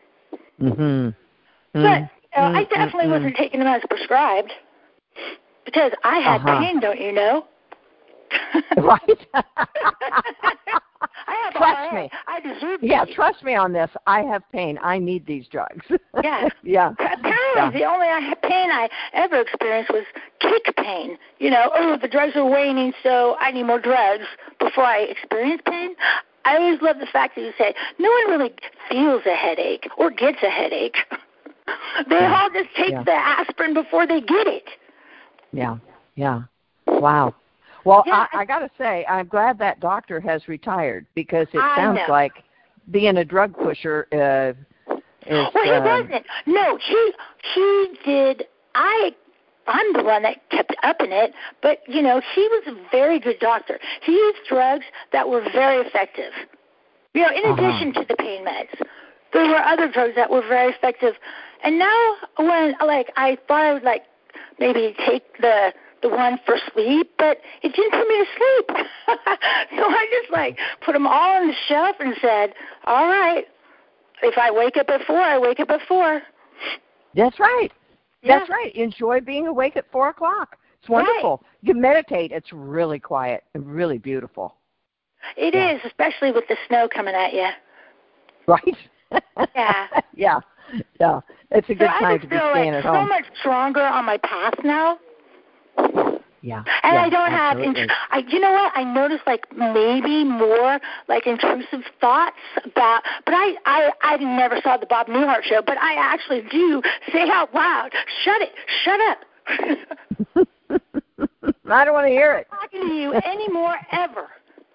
But I definitely wasn't taking them as prescribed because I had pain, don't you know? Right. I have trust me. I deserve it. Yeah, trust me on this. I have pain. I need these drugs. Yeah. Yeah. Apparently, the only pain I ever experienced was kick pain. The drugs are waning, so I need more drugs before I experience pain. I always love the fact that you say no one really feels a headache or gets a headache. They all just take the aspirin before they get it. Yeah. Wow. Well, I got to say, I'm glad that doctor has retired because it sounds like being a drug pusher is... Well, he wasn't. No, he did. I'm the one that kept upping it, but, he was a very good doctor. He used drugs that were very effective. In addition to the pain meds, there were other drugs that were very effective. And now when, I thought I would, maybe take the one for sleep, but it didn't put me to sleep. So I just, put them all on the shelf and said, all right, if I wake up at 4, I wake up at 4. That's right. Yeah. That's right. Enjoy being awake at 4 o'clock. It's wonderful. Right. You meditate. It's really quiet and really beautiful. It is, especially with the snow coming at you. Right? Yeah. Yeah. It's a good time to be staying at home. So much stronger on my path now. Yeah. And I don't have, you know what? I noticed maybe more intrusive thoughts about, but I never saw the Bob Newhart show, but I actually do say out loud, shut up. I don't want to hear it. I'm not talking to you anymore ever.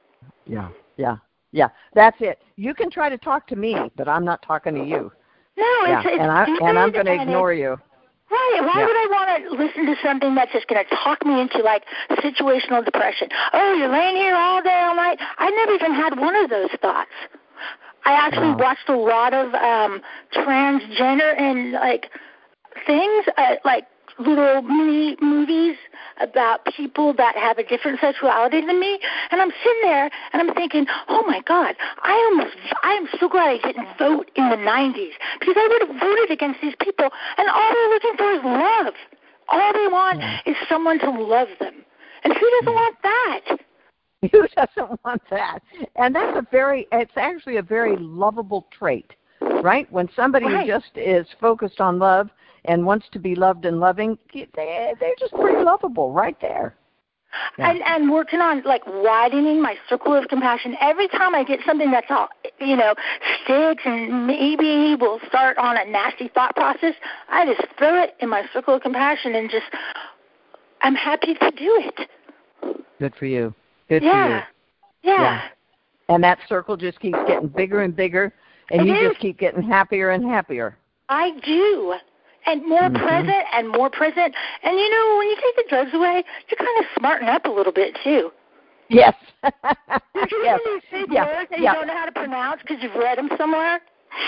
Yeah. That's it. You can try to talk to me, but I'm not talking to you. No, it's I'm going to ignore you. Right. Why would I want to listen to something that's just going to talk me into situational depression? Oh, you're laying here all day, all night. I never even had one of those thoughts. I actually watched a lot of transgender and things, little mini movies about people that have a different sexuality than me, and I'm sitting there and I'm thinking, oh my God, I am so glad I didn't vote in the 90s because I would have voted against these people, and all they're looking for is love. All they want is someone to love them, and who doesn't want that? Who doesn't want that? And it's actually a very lovable trait, right? When somebody just is focused on love and wants to be loved and loving, they're just pretty lovable right there. And working on like widening my circle of compassion. Every time I get something that's all, sticks and maybe will start on a nasty thought process, I just throw it in my circle of compassion and just, I'm happy to do it. Good for you. Good for you. Yeah. And that circle just keeps getting bigger and bigger, and just keep getting happier and happier. I do. And more present and more present. And, when you take the drugs away, you're kind of smarten up a little bit, too. Yes. Did you hear these big words that you don't know how to pronounce because you've read them somewhere?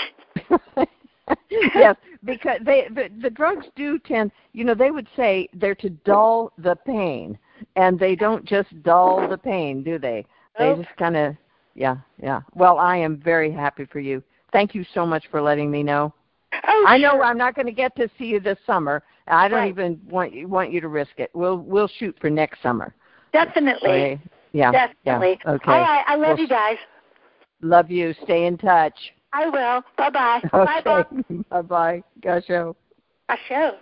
Yes, because the drugs do tend, they would say they're to dull the pain, and they don't just dull the pain, do they? They just kind of, yeah. Well, I am very happy for you. Thank you so much for letting me know. Oh, I know I'm not going to get to see you this summer. I don't even want you to risk it. We'll shoot for next summer. Definitely. Okay. Yeah. Definitely. Yeah. Okay. All right. I love you guys. Love you. Stay in touch. I will. Bye-bye. Okay. Bye, Bob. Bye-bye. Gasho. Gasho.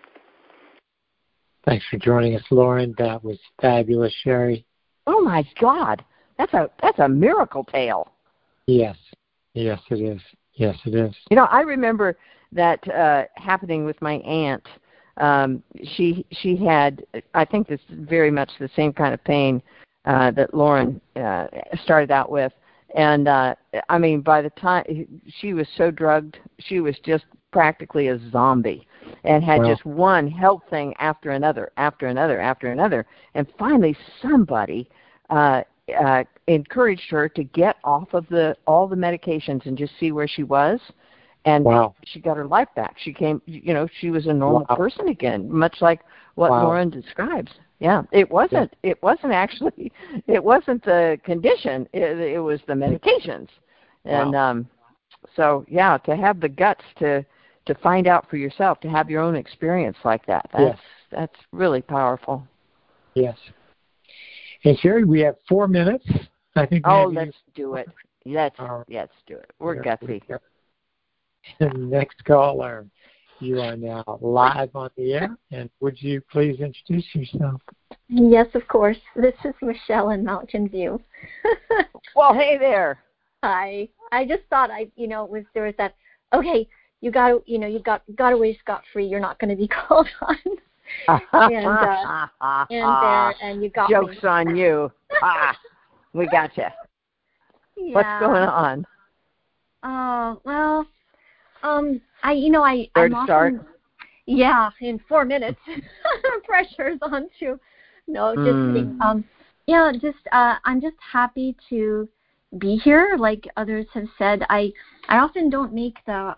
Thanks for joining us, Lauren. That was fabulous, Sherry. Oh my God, that's a miracle tale. Yes. Yes, it is. Yes, it is. I remember that happening with my aunt. She had, I think, this very much the same kind of pain that Lauren started out with. And, by the time she was so drugged, she was just practically a zombie and had just one health thing after another. And finally somebody encouraged her to get off of all the medications and just see where she was. And she got her life back. She came, she was a normal person again, much like what Lauren describes. Yeah, it wasn't the condition. It was the medications. And so, to have the guts to find out for yourself, to have your own experience like that, that's really powerful. Yes. And Sherry, we have 4 minutes. I think. Let's do it. Let's do it. We're gutsy. Next caller, you are now live on the air, and would you please introduce yourself? Yes, of course. This is Michelle in Mountain View. Well, hey there. Hi. I just thought there was that. Okay, you got away scot free. You're not going to be called on. and you got jokes me. on you. We got you. Yeah. What's going on? Oh well, I'm start? Yeah, in 4 minutes. Pressure's on to. No, just kidding. I'm just happy to be here. Like others have said, I often don't make the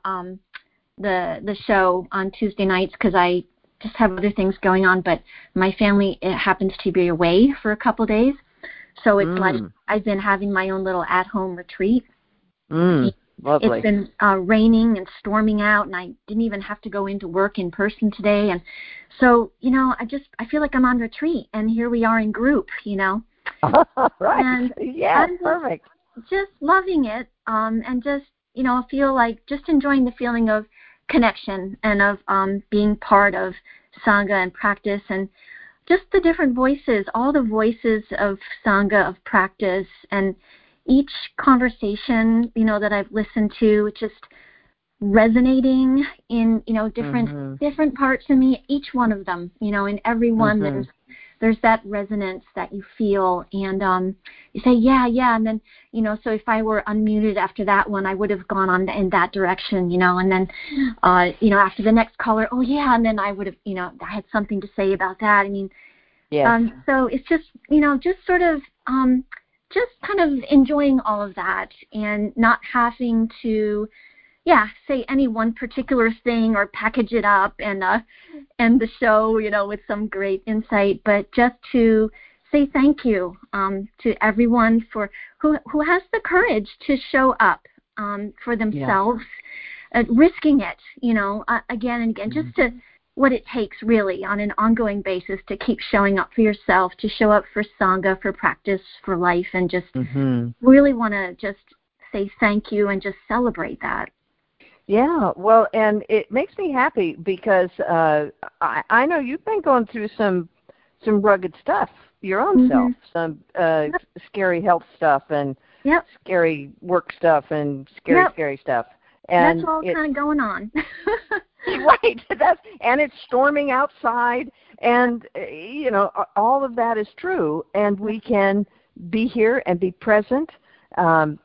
show on Tuesday nights because I just have other things going on. But my family happens to be away for a couple days, so it's like I've been having my own little at-home retreat. Lovely. It's been raining and storming out, and I didn't even have to go into work in person today. And so, I feel like I'm on retreat, and here we are in group, Right. And I'm perfect. Just loving it, and just, feel like just enjoying the feeling of connection and of being part of Sangha and practice, and just the different voices, all the voices of Sangha, of practice, and each conversation, that I've listened to, just resonating in, different parts of me, each one of them, in every one, there's that resonance that you feel, and you say, yeah, and then, so if I were unmuted after that one, I would have gone on in that direction, and then, after the next caller, oh yeah, and then I would have, I had something to say about that. So it's just, just sort of, just kind of enjoying all of that and not having to, say any one particular thing or package it up and the show, with some great insight, but just to say thank you to everyone for who has the courage to show up for themselves, risking it, again and again, just to what it takes really on an ongoing basis to keep showing up for yourself, to show up for Sangha, for practice, for life, and just really want to just say thank you and just celebrate that. Yeah, well, and it makes me happy because I know you've been going through some some rugged stuff, your own self, some scary health stuff and scary work stuff and scary stuff. And that's all kind of going on. Right. And it's storming outside, and all of that is true. And we can be here and be present, and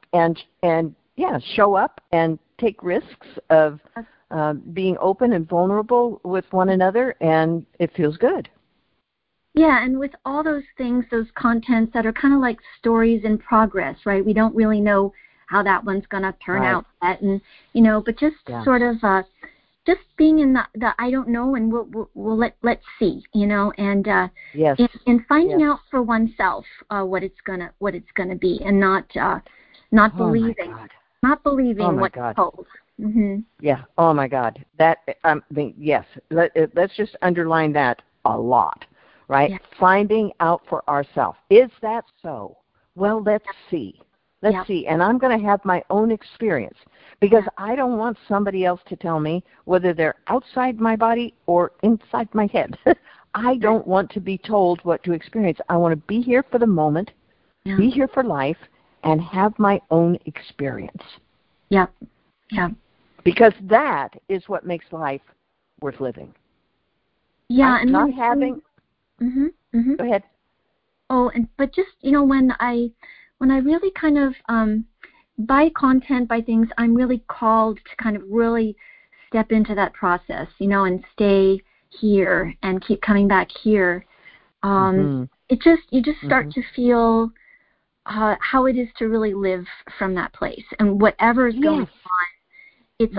show up and take risks of being open and vulnerable with one another, and it feels good. Yeah, and with all those things, those contents that are kind of like stories in progress, right? We don't really know how that one's going to turn out yet, and but just sort of just being in the I don't know, and we'll let's see, and and finding out for oneself what it's gonna be, and not believing what's told. Mm-hmm. Yeah. Oh my God. That yes. Let's just underline that a lot, right? Yeah. Finding out for ourselves. Is that so? Well, let's see. Let's see. And I'm going to have my own experience, because I don't want somebody else to tell me whether they're outside my body or inside my head. I don't want to be told what to experience. I want to be here for the moment, be here for life, and have my own experience. Yeah. Yeah. Because that is what makes life worth living. Yeah, and not having. Mm-hmm, mm-hmm. Go ahead. Oh, but just when I really kind of by things, I'm really called to kind of really step into that process, and stay here and keep coming back here. You just start to feel how it is to really live from that place, and whatever is going on, it's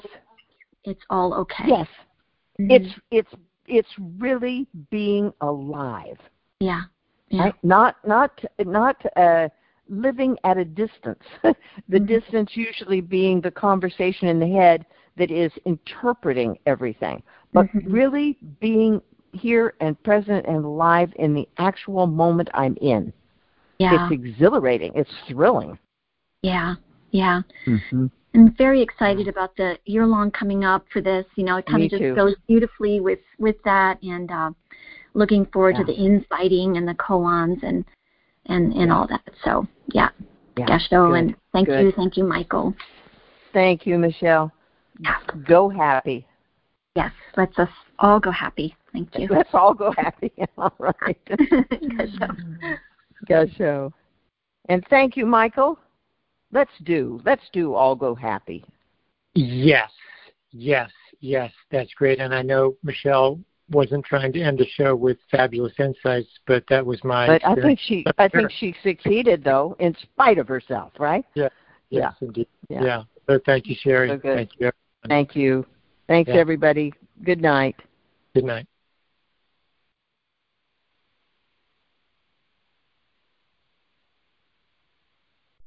all okay. Yes, mm-hmm. It's really being alive. Yeah. Right? Not living at a distance. The distance usually being the conversation in the head that is interpreting everything, but really being here and present and alive in the actual moment I'm in. Yeah. It's exhilarating. It's thrilling. Yeah. Yeah. Mm-hmm. I'm very excited about the year-long coming up for this. It kind of just goes beautifully with that, and looking forward to the infighting and the koans and all that. So, Gesho, and thank you, Michael. Thank you, Michelle. Go happy. Yes, let's us all go happy. Thank you. Let's all go happy. All right. Gesho. And thank you, Michael. Let's do all go happy. Yes, that's great. And I know Michelle wasn't trying to end the show with fabulous insights, but that was my experience. I think she succeeded, though, in spite of herself, right? Yes, indeed. Yeah. So thank you, Sherry. So good. Thank you, everyone. Thank you. Thanks, everybody. Good night. Good night.